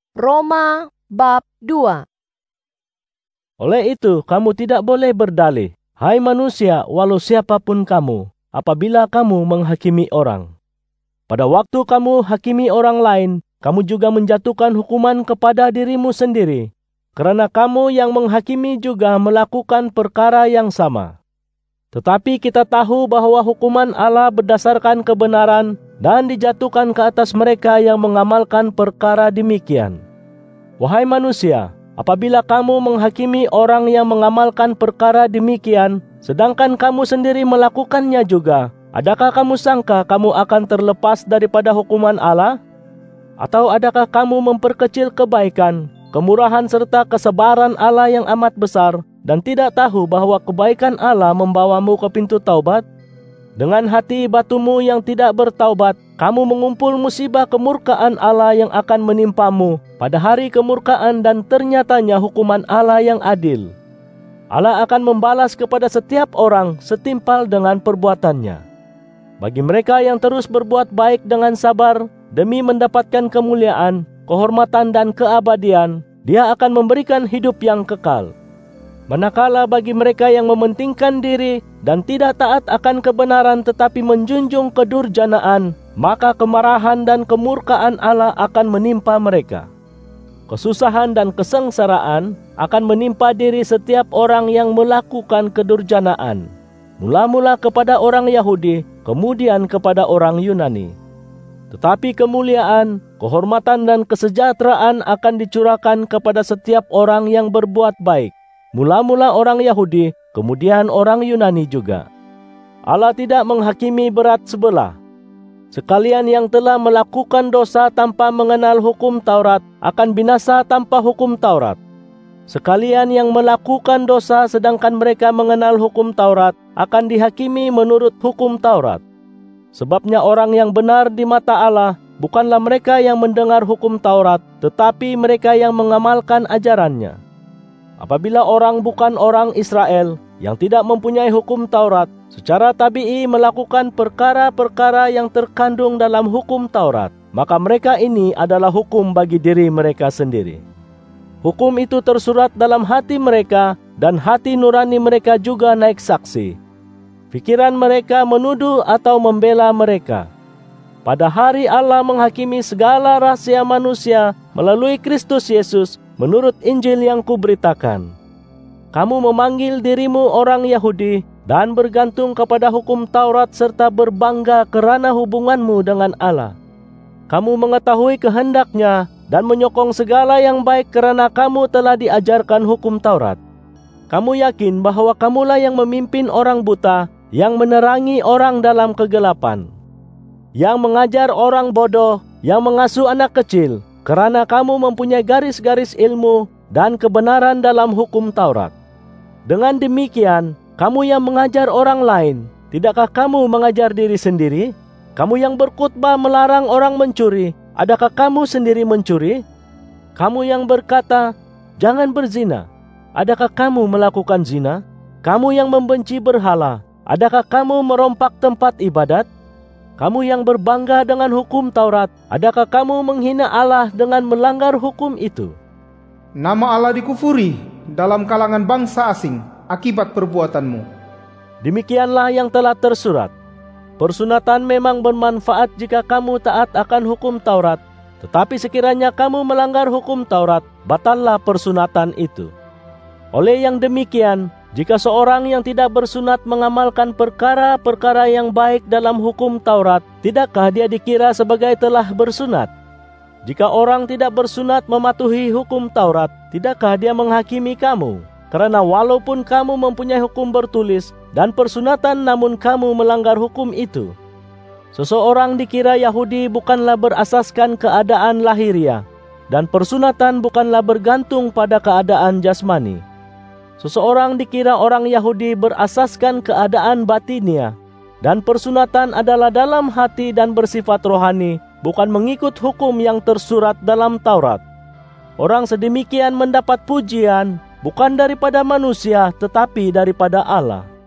Roma bab 2. Oleh itu, kamu tidak boleh berdalih, hai manusia, walau siapapun kamu, apabila kamu menghakimi orang. Pada waktu kamu hakimi orang lain, kamu juga menjatuhkan hukuman kepada dirimu sendiri, karena kamu yang menghakimi juga melakukan perkara yang sama. Tetapi kita tahu bahwa hukuman Allah berdasarkan kebenaran dan dijatuhkan ke atas mereka yang mengamalkan perkara demikian. Wahai manusia, apabila kamu menghakimi orang yang mengamalkan perkara demikian, sedangkan kamu sendiri melakukannya juga, adakah kamu sangka kamu akan terlepas daripada hukuman Allah? Atau adakah kamu memperkecil kebaikan, kemurahan serta kesabaran Allah yang amat besar, dan tidak tahu bahwa kebaikan Allah membawamu ke pintu taubat? Dengan hati batumu yang tidak bertaubat, kamu mengumpul musibah kemurkaan Allah yang akan menimpamu pada hari kemurkaan, dan ternyatanya hukuman Allah yang adil. Allah akan membalas kepada setiap orang setimpal dengan perbuatannya. Bagi mereka yang terus berbuat baik dengan sabar demi mendapatkan kemuliaan, kehormatan dan keabadian, Dia akan memberikan hidup yang kekal. Manakala bagi mereka yang mementingkan diri dan tidak taat akan kebenaran tetapi menjunjung kedurjanaan, maka kemarahan dan kemurkaan Allah akan menimpa mereka. Kesusahan dan kesengsaraan akan menimpa diri setiap orang yang melakukan kedurjanaan, mula-mula kepada orang Yahudi, kemudian kepada orang Yunani. Tetapi kemuliaan, kehormatan dan kesejahteraan akan dicurahkan kepada setiap orang yang berbuat baik, mula-mula orang Yahudi, kemudian orang Yunani juga. Allah tidak menghakimi berat sebelah. Sekalian yang telah melakukan dosa tanpa mengenal hukum Taurat akan binasa tanpa hukum Taurat. Sekalian yang melakukan dosa sedangkan mereka mengenal hukum Taurat akan dihakimi menurut hukum Taurat. Sebabnya orang yang benar di mata Allah bukanlah mereka yang mendengar hukum Taurat, tetapi mereka yang mengamalkan ajarannya. Apabila orang bukan orang Israel yang tidak mempunyai hukum Taurat, secara tabii melakukan perkara-perkara yang terkandung dalam hukum Taurat, maka mereka ini adalah hukum bagi diri mereka sendiri. Hukum itu tersurat dalam hati mereka, dan hati nurani mereka juga naik saksi. Pikiran mereka menuduh atau membela mereka. Pada hari Allah menghakimi segala rahasia manusia melalui Kristus Yesus, menurut Injil yang kuberitakan. Kamu memanggil dirimu orang Yahudi dan bergantung kepada hukum Taurat serta berbangga kerana hubunganmu dengan Allah. Kamu mengetahui kehendaknya dan menyokong segala yang baik kerana kamu telah diajarkan hukum Taurat. Kamu yakin bahwa kamulah yang memimpin orang buta, yang menerangi orang dalam kegelapan, yang mengajar orang bodoh, yang mengasuh anak kecil, kerana kamu mempunyai garis-garis ilmu dan kebenaran dalam hukum Taurat. Dengan demikian, kamu yang mengajar orang lain, tidakkah kamu mengajar diri sendiri? Kamu yang berkhutbah melarang orang mencuri, adakah kamu sendiri mencuri? Kamu yang berkata, jangan berzina, adakah kamu melakukan zina? Kamu yang membenci berhala, adakah kamu merompak tempat ibadat? Kamu yang berbangga dengan hukum Taurat, adakah kamu menghina Allah dengan melanggar hukum itu? Nama Allah dikufuri dalam kalangan bangsa asing akibat perbuatanmu. Demikianlah yang telah tersurat. Persunatan memang bermanfaat jika kamu taat akan hukum Taurat, tetapi sekiranya kamu melanggar hukum Taurat, batallah persunatan itu. Oleh yang demikian, jika seorang yang tidak bersunat mengamalkan perkara-perkara yang baik dalam hukum Taurat, tidakkah dia dikira sebagai telah bersunat? Jika orang tidak bersunat mematuhi hukum Taurat, tidakkah dia menghakimi kamu? Karena walaupun kamu mempunyai hukum bertulis dan persunatan, namun kamu melanggar hukum itu. Seseorang dikira Yahudi bukanlah berasaskan keadaan lahiriah, dan persunatan bukanlah bergantung pada keadaan jasmani. Seseorang dikira orang Yahudi berasaskan keadaan batinia, dan persunatan adalah dalam hati dan bersifat rohani, bukan mengikut hukum yang tersurat dalam Taurat. Orang sedemikian mendapat pujian, bukan daripada manusia, tetapi daripada Allah.